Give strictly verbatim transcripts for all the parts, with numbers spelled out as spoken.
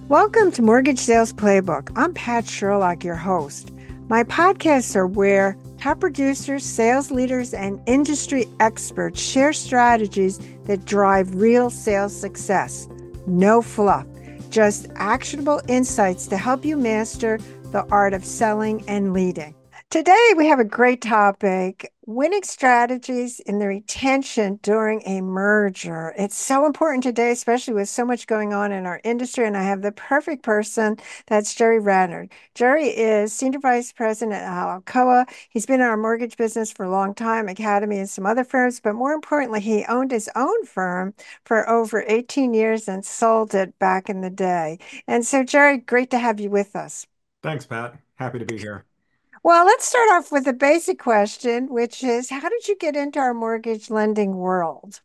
Welcome to Mortgage Sales Playbook. I'm Pat Sherlock, your host. My podcasts are where top producers, sales leaders, and industry experts share strategies that drive real sales success. No fluff, just actionable insights to help you master the art of selling and leading. Today, we have a great topic, winning strategies in the retention during a merger. It's so important today, especially with so much going on in our industry. And I have the perfect person. That's Jerry Radnor. Jerry is Senior Vice President at Alcoa. He's been in our mortgage business for a long time, Academy and some other firms. But more importantly, he owned his own firm for over eighteen years and sold it back in the day. And so, Jerry, great to have you with us. Thanks, Pat. Happy to be here. Well, let's start off with a basic question, which is how did you get into our mortgage lending world?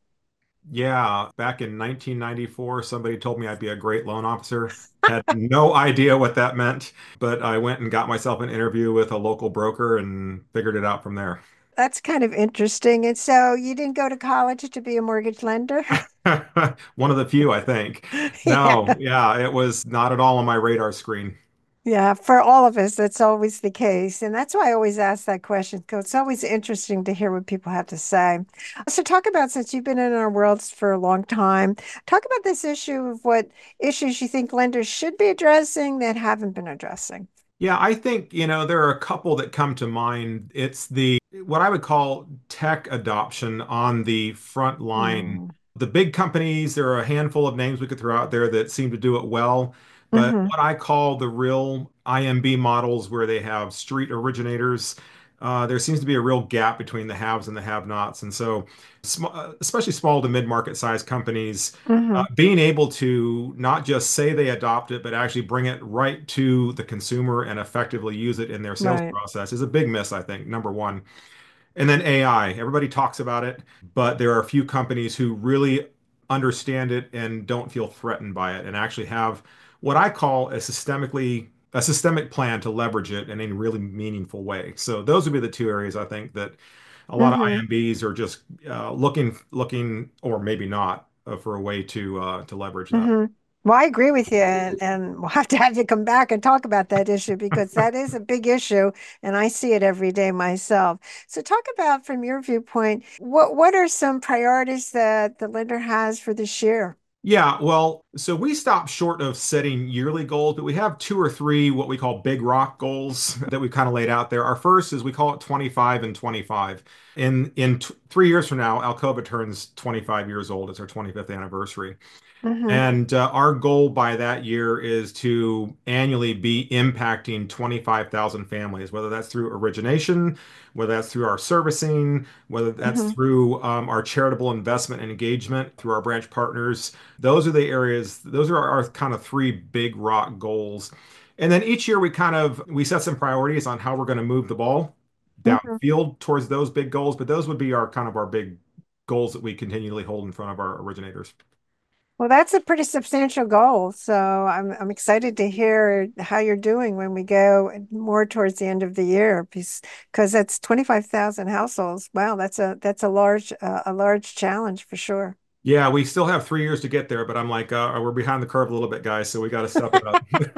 Yeah, back in nineteen ninety-four, somebody told me I'd be a great loan officer. Had no idea what that meant, but I went and got myself an interview with a local broker and figured it out from there. That's kind of interesting. And so you didn't go to college to be a mortgage lender? One of the few, I think. Yeah. No, yeah, it was not at all on my radar screen. Yeah, for all of us, that's always the case. And that's why I always ask that question, because it's always interesting to hear what people have to say. So, talk about since you've been in our worlds for a long time, talk about this issue of what issues you think lenders should be addressing that haven't been addressing. Yeah, I think, you know, there are a couple that come to mind. It's the what I would call tech adoption on the front line. Mm. The big companies, there are a handful of names we could throw out there that seem to do it well, but Hmm. what I call the real I M B models where they have street originators, uh, there seems to be a real gap between the haves and the have-nots. And so, sm uh, especially small to mid-market size companies, uh, Hmm. being able to not just say they adopt it, but actually bring it right to the consumer and effectively use it in their sales Right. process is a big miss, I think, number one. And then A I, everybody talks about it, but there are a few companies who really understand it and don't feel threatened by it and actually have what I call a systemically a systemic plan to leverage it in a really meaningful way. So those would be the two areas I think that a lot of Hmm. I M Bs are just uh, looking looking or maybe not uh, for a way to uh, to leverage that. Hmm. Well, I agree with you, and, and we'll have to have you come back and talk about that issue because that is a big issue, and I see it every day myself. So, talk about from your viewpoint, what what are some priorities that the lender has for this year? Yeah, well, so we stop short of setting yearly goals, but we have two or three what we call big rock goals that we kind of laid out there. Our first is we call it twenty-five and twenty-five. In in t three years from now, Alcoa turns twenty-five years old. It's our twenty-fifth anniversary. Hmm. And uh, our goal by that year is to annually be impacting twenty-five thousand families, whether that's through origination, whether that's through our servicing, whether that's Hmm. through um, our charitable investment and engagement through our branch partners. Those are the areas, those are our, our kind of three big rock goals. And then each year we kind of we set some priorities on how we're going to move the ball Hmm. downfield towards those big goals, but those would be our kind of our big goals that we continually hold in front of our originators. Well, that's a pretty substantial goal. So I'm I'm excited to hear how you're doing when we go more towards the end of the year, because that's twenty-five thousand households. Wow, that's a that's a large uh, a large challenge for sure. Yeah, we still have three years to get there, but I'm like, uh, we're behind the curve a little bit, guys, so we got to step it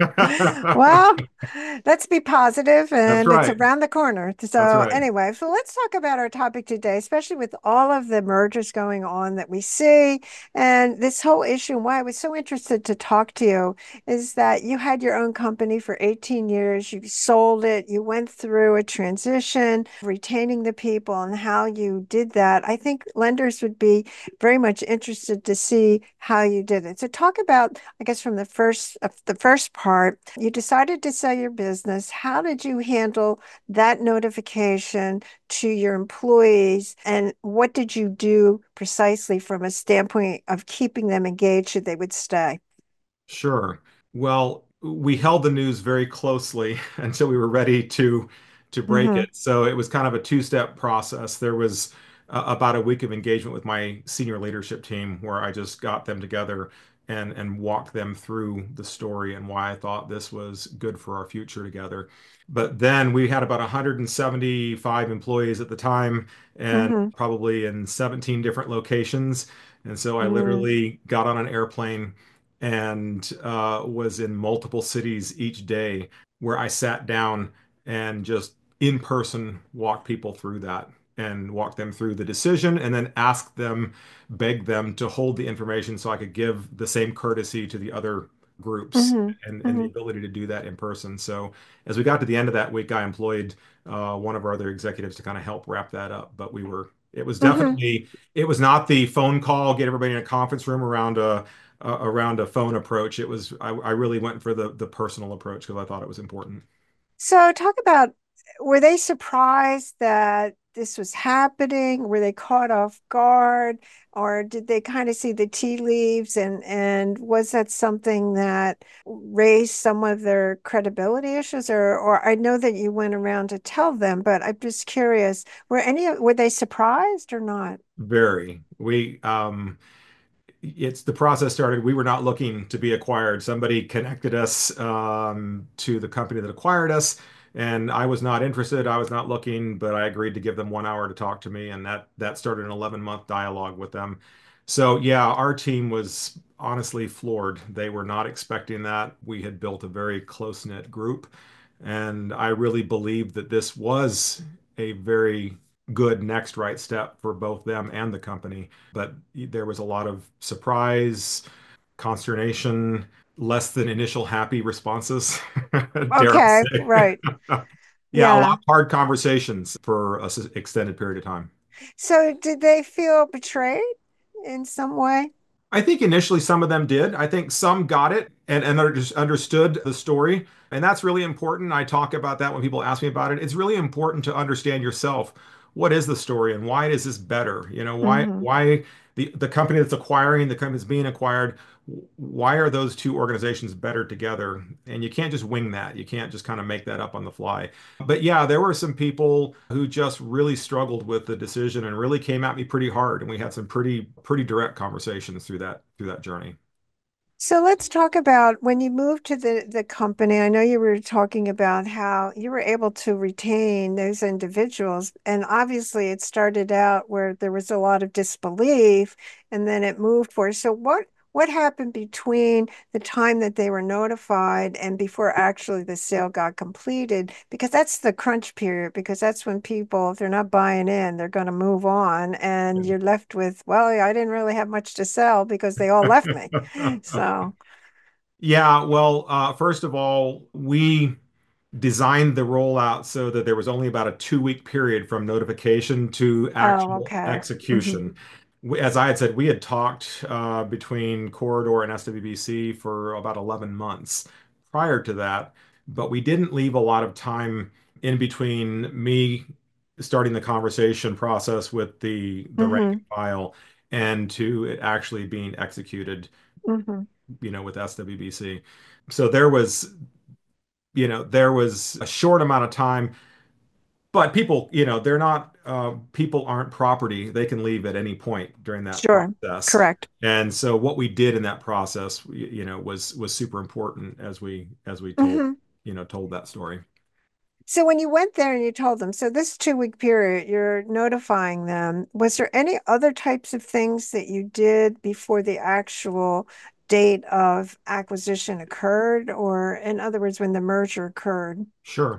up. Well, let's be positive, That's and it's right. around the corner. That's So, right. anyway, so let's talk about our topic today, especially with all of the mergers going on that we see. And this whole issue, and why I was so interested to talk to you is that you had your own company for eighteen years, you sold it, you went through a transition, retaining the people, and how you did that. I think lenders would be very much interested to see how you did it. So, talk about I guess from the first uh, the first part, you decided to sell your business. How did you handle that notification to your employees, and what did you do precisely from a standpoint of keeping them engaged so they would stay? Sure. Well, we held the news very closely until we were ready to to break Hmm. it. So it was kind of a two-step process. There was uh, about a week of engagement with my senior leadership team where I just got them together and and walked them through the story and why I thought this was good for our future together. But then we had about one hundred seventy-five employees at the time and Hmm. probably in seventeen different locations. And so I Hmm. literally got on an airplane and uh, was in multiple cities each day where I sat down and just in person walked people through that and walked them through the decision and then asked them, begged them to hold the information so I could give the same courtesy to the other groups Hmm. and, and the Hmm. ability to do that in person. So as we got to the end of that week, I employed uh, one of our other executives to kind of help wrap that up. But we were, it was Hmm. definitely, it was not the phone call, get everybody in a conference room around a, uh, around a phone approach. It was I, I really went for the the personal approach because I thought it was important. So talk about, were they surprised that this was happening? Were they caught off guard? Or did they kind of see the tea leaves and and was that something that raised some of their credibility issues? Or or I know that you went around to tell them, but I'm just curious, were any were they surprised or not? Very. We um it's the process started. We were not looking to be acquired. Somebody connected us um, to the company that acquired us, and I was not interested. I was not looking, but I agreed to give them one hour to talk to me, and that that started an eleven month dialogue with them. So yeah, our team was honestly floored. They were not expecting that. We had built a very close-knit group, and I really believed that this was a very good next right step for both them and the company. But there was a lot of surprise, consternation, less than initial happy responses, dare I Okay, say. right. Yeah, a lot Yeah. of hard conversations for an extended period of time. So did they feel betrayed in some way? I think initially some of them did. I think some got it and, and under- understood the story. And that's really important. I talk about that when people ask me about it. It's really important to understand yourself. What is the story and why is this better? You know, why Hmm. why the, the company that's acquiring, the company that's being acquired, why are those two organizations better together? And you can't just wing that. You can't just kind of make that up on the fly. But yeah, there were some people who just really struggled with the decision and really came at me pretty hard. And we had some pretty, pretty direct conversations through that, through that journey. So let's talk about when you moved to the, the company. I know you were talking about how you were able to retain those individuals. And obviously, it started out where there was a lot of disbelief and then it moved forward. So, what, what happened between the time that they were notified and before actually the sale got completed? Because that's the crunch period, because that's when people, if they're not buying in, they're going to move on. And you're left with, well, I didn't really have much to sell because they all left me. So, Yeah, well, uh, first of all, we designed the rollout so that there was only about a two week period from notification to oh, actual okay. Hmm. execution. We- As I had said, we had talked uh, between Corridor and S W B C for about eleven months prior to that, but we didn't leave a lot of time in between me starting the conversation process with the the rank and Hmm. file and to it actually being executed, Hmm. you know, with S W B C. So there was, you know, there was a short amount of time, but people, you know, they're not, uh, people aren't property. They can leave at any point during that Sure. process. Correct. And so what we did in that process, you know, was was super important as we as we told, Hmm. you know, told that story. So when you went there and you told them, so this two week period, you're notifying them, was there any other types of things that you did before the actual date of acquisition occurred? Or in other words, when the merger occurred? Sure.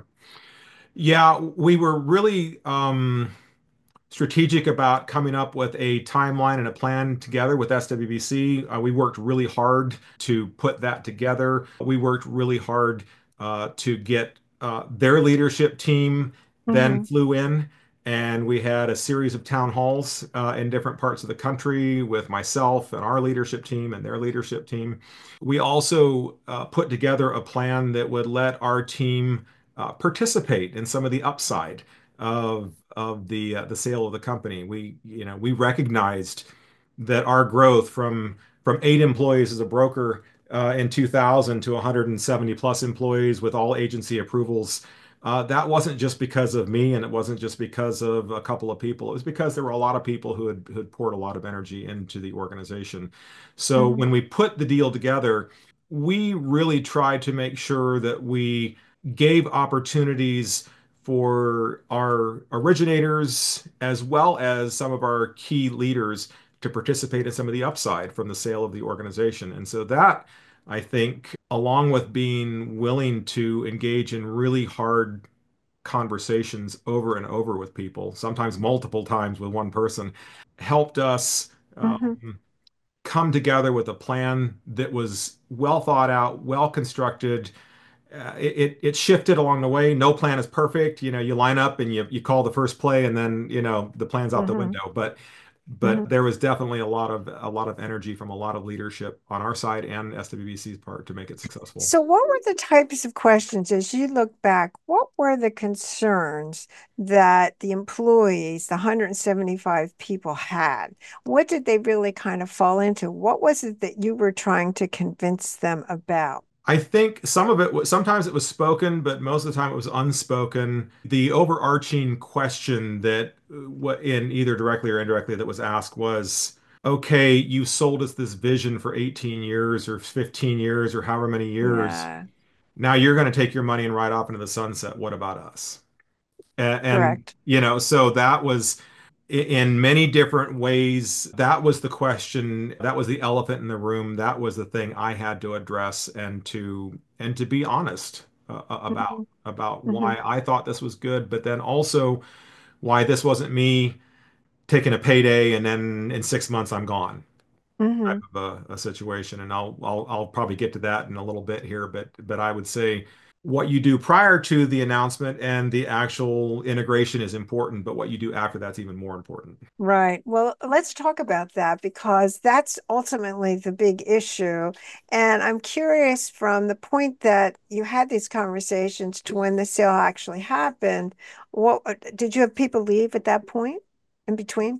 Yeah, we were really um strategic about coming up with a timeline and a plan together with S W B C. Uh, we worked really hard to put that together. We worked really hard uh, to get uh, their leadership team then Hmm. flew in, and we had a series of town halls uh, in different parts of the country with myself and our leadership team and their leadership team. We also uh, put together a plan that would let our team uh, participate in some of the upside of of the uh, the sale of the company. We, you know, we recognized that our growth from from eight employees as a broker uh, in two thousand to one hundred seventy plus employees with all agency approvals. Uh, that wasn't just because of me, and it wasn't just because of a couple of people. It was because there were a lot of people who had, who had poured a lot of energy into the organization. So Hmm. when we put the deal together, we really tried to make sure that we gave opportunities for our originators as well as some of our key leaders to participate in some of the upside from the sale of the organization. And so that, I think, along with being willing to engage in really hard conversations over and over with people, sometimes multiple times with one person, helped us Hmm. um, come together with a plan that was well thought out, well constructed. Uh, it it shifted along the way. No plan is perfect. You know, you line up and you you call the first play, and then you know the plan's out the Hmm. window. But Hmm. but there was definitely a lot of a lot of energy from a lot of leadership on our side and S W B C's part to make it successful. So, what were the types of questions as you look back? What were the concerns that the employees, the one hundred seventy-five people had? What did they really kind of fall into? What was it that you were trying to convince them about? I think some of it was sometimes it was spoken, but most of the time it was unspoken. The overarching question that uh, what in either directly or indirectly that was asked was, okay, you sold us this vision for eighteen years or fifteen years or however many years. Yeah, Now you're going to take your money and ride off into the sunset. What about us? And, and correct. you know, so that was in many different ways. That was the question. That was the elephant in the room. That was the thing I had to address and to and to be honest uh, about Hmm. about Hmm. why I thought this was good, but then also why this wasn't me taking a payday and then in six months I'm gone type Hmm. of a, a situation. And I'll, I'll I'll probably get to that in a little bit here, but but I would say what you do prior to the announcement and the actual integration is important, but what you do after that's even more important. Right. Well, let's talk about that because that's ultimately the big issue. And I'm curious from the point that you had these conversations to when the sale actually happened, what did you have people leave at that point in between?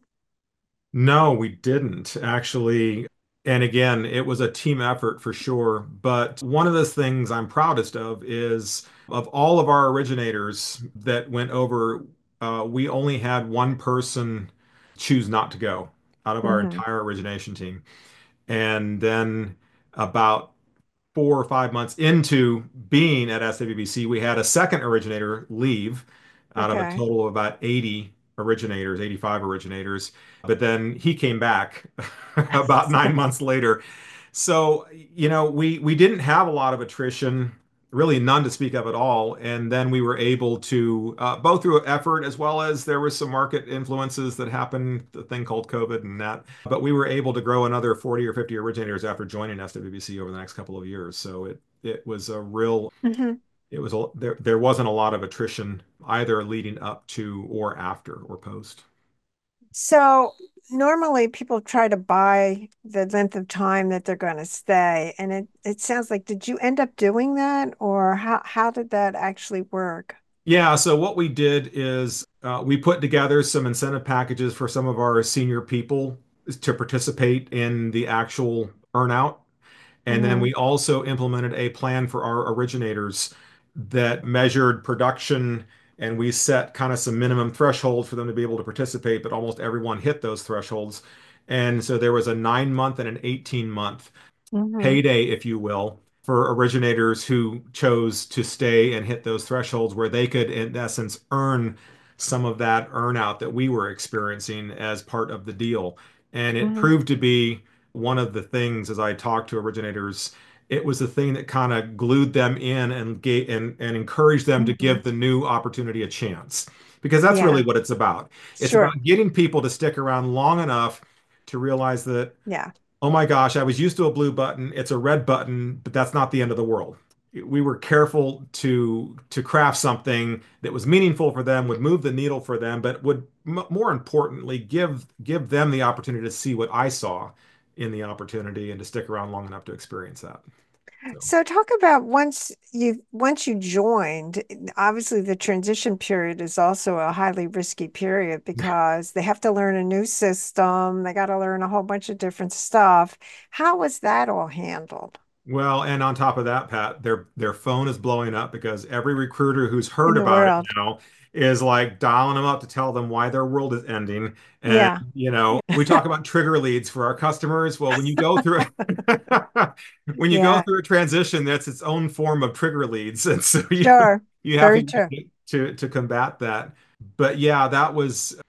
No, we didn't actually. And again, it was a team effort for sure. But one of the things I'm proudest of is of all of our originators that went over, uh, we only had one person choose not to go out of our Hmm. entire origination team. And then about four or five months into being at S W B C, we had a second originator leave out of a Okay. total of about eighty originators, eighty-five originators. But then he came back about nine months later. So, you know, we we didn't have a lot of attrition, really none to speak of at all. And then we were able to, uh, both through effort as well as there was some market influences that happened, the thing called COVID and that. But we were able to grow another forty or fifty originators after joining S W B C over the next couple of years. So it it was a real, Hmm. it was a, there there wasn't a lot of attrition either leading up to or after or post. So normally people try to buy the length of time that they're going to stay. And it, it sounds like, did you end up doing that or how, how did that actually work? Yeah, so what we did is uh, we put together some incentive packages for some of our senior people to participate in the actual earnout. And then Hmm. we also implemented a plan for our originators that measured production, and we set kind of some minimum thresholds for them to be able to participate, but almost everyone hit those thresholds. And so there was a nine month and an eighteen month Hmm. payday, if you will, for originators who chose to stay and hit those thresholds where they could, in essence, earn some of that earnout that we were experiencing as part of the deal. And it Hmm. proved to be one of the things as I talked to originators, it was the thing that kind of glued them in and gave and, and encouraged them to Hmm. give the new opportunity a chance. Because that's really Yeah, what it's about. It's about sure. getting people to stick around long enough to realize that Yeah. oh my gosh, I was used to a blue button. It's a red button, but that's not the end of the world. We were careful to to craft something that was meaningful for them, would move the needle for them, but would m more importantly give give them the opportunity to see what I saw in the opportunity and to stick around long enough to experience that. So, So talk about once you once you joined, obviously the transition period is also a highly risky period because they have to learn a new system, they got to learn a whole bunch of different stuff. How was that all handled well, and on top of that, Pat, their their phone is blowing up because every recruiter who's in heard the about it world? now is like dialing them up to tell them why their world is ending. And Yeah. you know, we talk about trigger leads for our customers. Well, when you go through when you go Yeah, through a transition, that's its own form of trigger leads, and so you sure. you have Very to true. to to combat that. But yeah, that was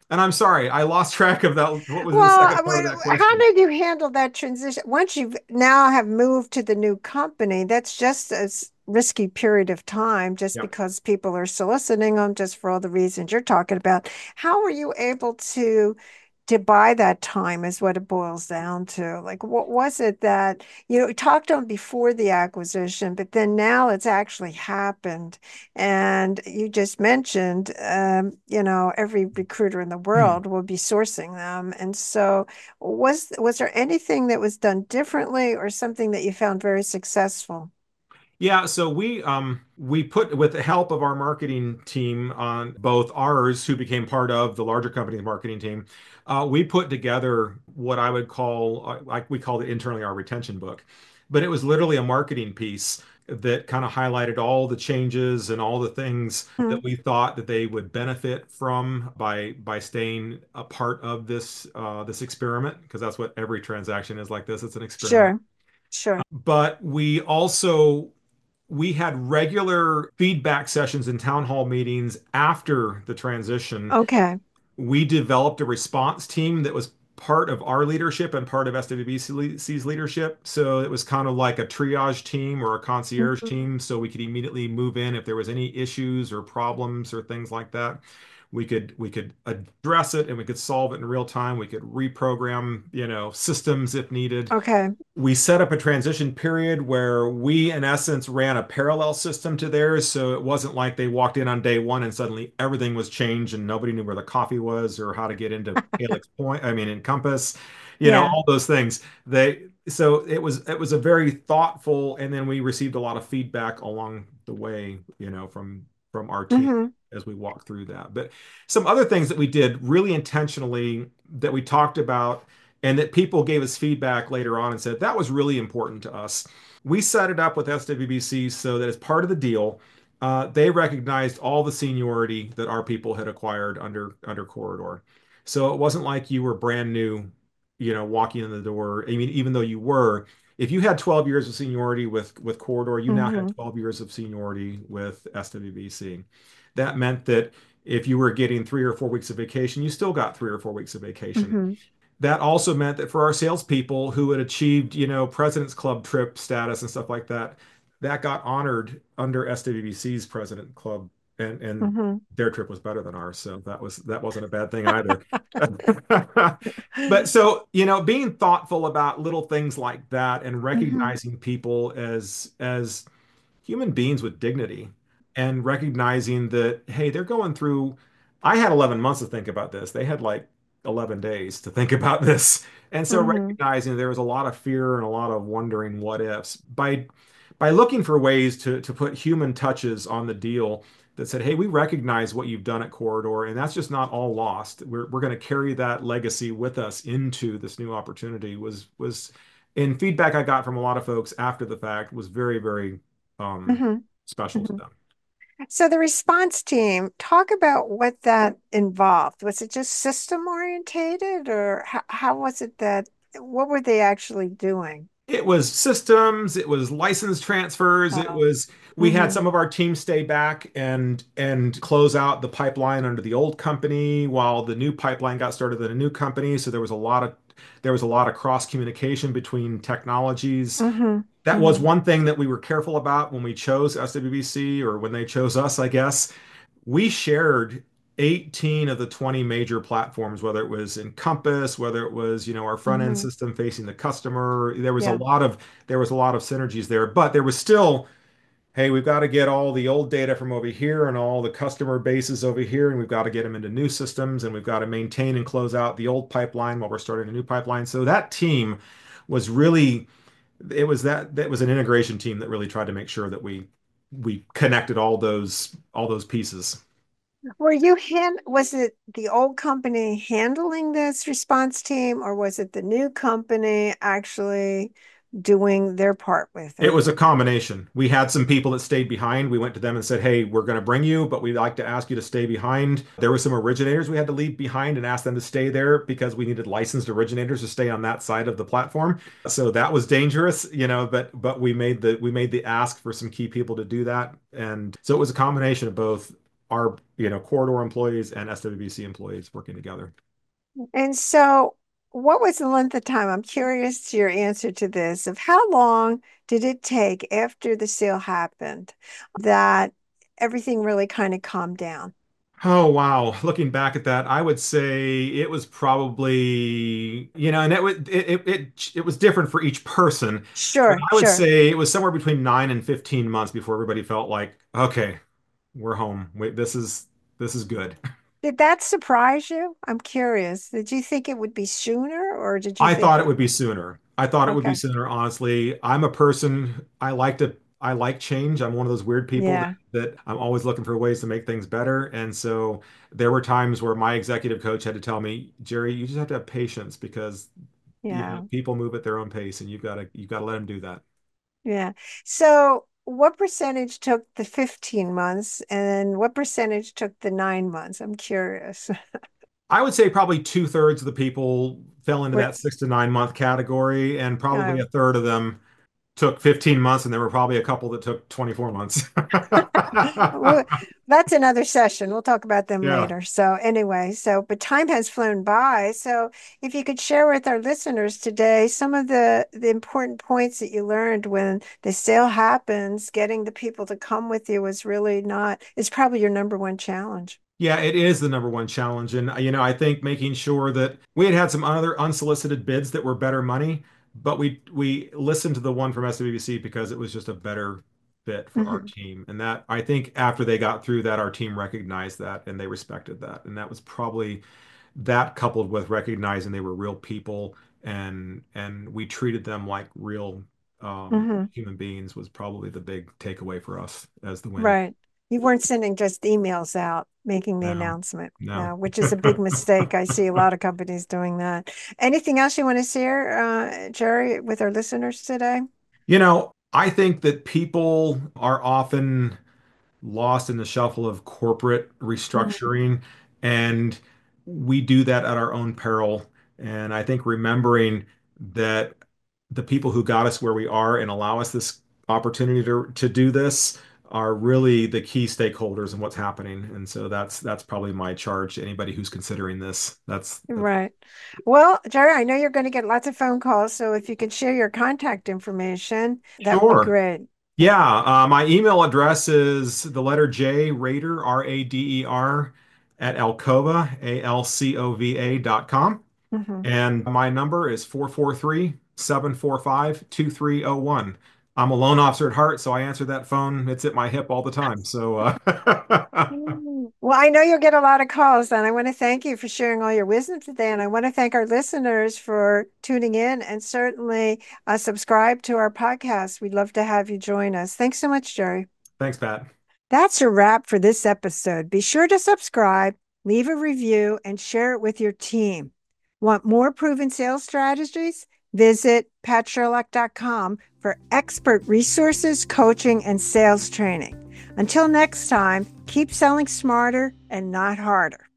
And I'm sorry, I lost track of that. What was the Well, second part of that uh, how question? did you handle that transition? Once you now have moved to the new company, that's just a s- risky period of time just Yep. because people are soliciting them just for all the reasons you're talking about. How were you able to to buy that time is what it boils down to. Like, what was it that you talked on before the acquisition, but then now it's actually happened? And you just mentioned, um, you know, every recruiter in the world will be sourcing them. And so, was was there anything that was done differently, or something that you found very successful? Yeah, so we um we put with the help of our marketing team on both ours, who became part of the larger company's marketing team, uh, we put together what I would call uh, like we called it internally our retention book. But it was literally a marketing piece that kind of highlighted all the changes and all the things Hmm. that we thought that they would benefit from by by staying a part of this uh, this experiment, because that's what every transaction is like this. It's an experiment. Sure, sure. But we also we had regular feedback sessions and town hall meetings after the transition. Okay. We developed a response team that was part of our leadership and part of S W B C's leadership. So it was kind of like a triage team or a concierge Mhm. team, so we could immediately move in if there was any issues or problems or things like that. We could we could address it and we could solve it in real time. We could reprogram, you know, systems if needed. Okay. We set up a transition period where we, in essence, ran a parallel system to theirs. So it wasn't like they walked in on day one and suddenly everything was changed and nobody knew where the coffee was or how to get into Calyx Point, I mean, in Compass, you know, Yeah. all those things. They, so it was, it was a very thoughtful, and then we received a lot of feedback along the way, you know, from, from our team Hmm. as we walked through that. But some other things that we did really intentionally that we talked about and that people gave us feedback later on and said that was really important to us. We set it up with S W B C so that as part of the deal, uh, they recognized all the seniority that our people had acquired under under Corridor. So it wasn't like you were brand new, you know, walking in the door. I mean, even though you were, if you had twelve years of seniority with with Corridor, you now had Hmm. twelve years of seniority with S W B C. That meant that if you were getting three or four weeks of vacation, you still got three or four weeks of vacation. Hmm. That also meant that for our salespeople who had achieved, you know, President's Club trip status and stuff like that, that got honored under S W B C's President Club, and and Hmm. their trip was better than ours, so that was that wasn't a bad thing either. But so, you know, being thoughtful about little things like that and Hmm. recognizing people as as human beings with dignity and recognizing that, hey, they're going through. I had eleven months to think about this. They had like eleven days to think about this. And so Hmm. recognizing there was a lot of fear and a lot of wondering what ifs by by looking for ways to to put human touches on the deal that said, hey, we recognize what you've done at Corridor, and that's just not all lost. We're we're going to carry that legacy with us into this new opportunity was was and feedback I got from a lot of folks after the fact was very, very um, Hmm. special to Hmm. them. So the response team, talk about what that involved. Was it just system orientated, or how, how was it that, what were they actually doing? It was systems, it was license transfers, it Oh. was we had Hmm. some of our team stay back and and close out the pipeline under the old company while the new pipeline got started in a new company. So there was a lot of there was a lot of cross communication between technologies. Hmm. That was Hmm. one thing that we were careful about when we chose S W B C, or when they chose us, I guess. We shared eighteen of the twenty major platforms, whether it was Encompass, whether it was, you know, our front end Hmm. system facing the customer. There was a Yeah. lot of there was a lot of synergies there, but there was still, hey, we've got to get all the old data from over here and all the customer bases over here, and we've got to get them into new systems, and we've got to maintain and close out the old pipeline while we're starting a new pipeline. So that team was really it was that that was an integration team that really tried to make sure that we we connected all those all those pieces. Were you hand, was it the old company handling this response team, or was it the new company actually doing their part with It it? was a combination. We had some people that stayed behind. We went to them and said, "Hey, we're going to bring you, but we'd like to ask you to stay behind." There were some originators we had to leave behind and ask them to stay there because we needed licensed originators to stay on that side of the platform. So that was dangerous, you know, but but we made the we made the ask for some key people to do that. And so it was a combination of both our, you know, corridor employees and S W B C employees working together. And so, what was the length of time? I'm curious to your answer to this of how long did it take after the sale happened that everything really kind of calmed down? Oh wow. Looking back at that, I would say it was probably, you know, and it would it it it, it was different for each person, but Sure, I would sure. say it was somewhere between nine and fifteen months before everybody felt like, okay, we're home. Wait, this is this is good. Did that surprise you? I'm curious. Did you think it would be sooner or did you I think thought it it? would be sooner. I thought it would be Okay. sooner, honestly. I'm a person, I like to I like change. I'm one of those weird people that, Yeah, that I'm always looking for ways to make things better. And so there were times where my executive coach had to tell me, Jerry, you just have to have patience because you know yeah, people move at their own pace and you've got to you've got to let them do that. yeah. So, what percentage took the fifteen months and what percentage took the nine months? I'm curious. I would say probably two thirds of the people fell into What, that six to nine month category, and uh, probably a third of them took fifteen months, and there were probably a couple that took twenty-four months. well, that's another session. We'll talk about them Yeah. later. So, anyway, so, but time has flown by. So, if you could share with our listeners today some of the, the important points that you learned when the sale happens, getting the people to come with you was really not, it's probably your number one challenge. Yeah, it is the number one challenge. And, you know, I think making sure that we had had some other unsolicited bids that were better money, but we we listened to the one from S W B C because it was just a better fit for our Hmm. team. And that I think after they got through that, our team recognized that and they respected that. And that was probably that coupled with recognizing they were real people and and we treated them like real um, Hmm. human beings was probably the big takeaway for us as the win. Right. You weren't sending just emails out making the No, announcement, no. no, which is a big mistake. I see a lot of companies doing that. Anything else you want to share, uh, Jerry, with our listeners today? You know, I think that people are often lost in the shuffle of corporate Mhm. restructuring, and we do that at our own peril. And I think remembering that the people who got us where we are and allow us this opportunity to to do this are really the key stakeholders in what's happening. And so that's that's probably my charge to anybody who's considering this. That's that's Right. Well, Jerry, I know you're going to get lots of phone calls, so if you could share your contact information, that would be sure. great. Yeah, uh, my email address is the letter J, Rader, R A D E R, at Alcova, A L C O V A dot com. Hmm. And my number is four four three, seven four five, two three zero one. I'm a loan officer at heart, so I answer that phone. It's at my hip all the time. So, uh, Mm. Well, I know you'll get a lot of calls, and I want to thank you for sharing all your wisdom today. And I want to thank our listeners for tuning in and certainly uh, subscribe to our podcast. We'd love to have you join us. Thanks so much, Jerry. thanks, Pat. That's a wrap for this episode. Be sure to subscribe, leave a review, and share it with your team. Want more proven sales strategies? Visit pat sherlock dot com for expert resources, coaching, and sales training. Until next time, keep selling smarter and not harder.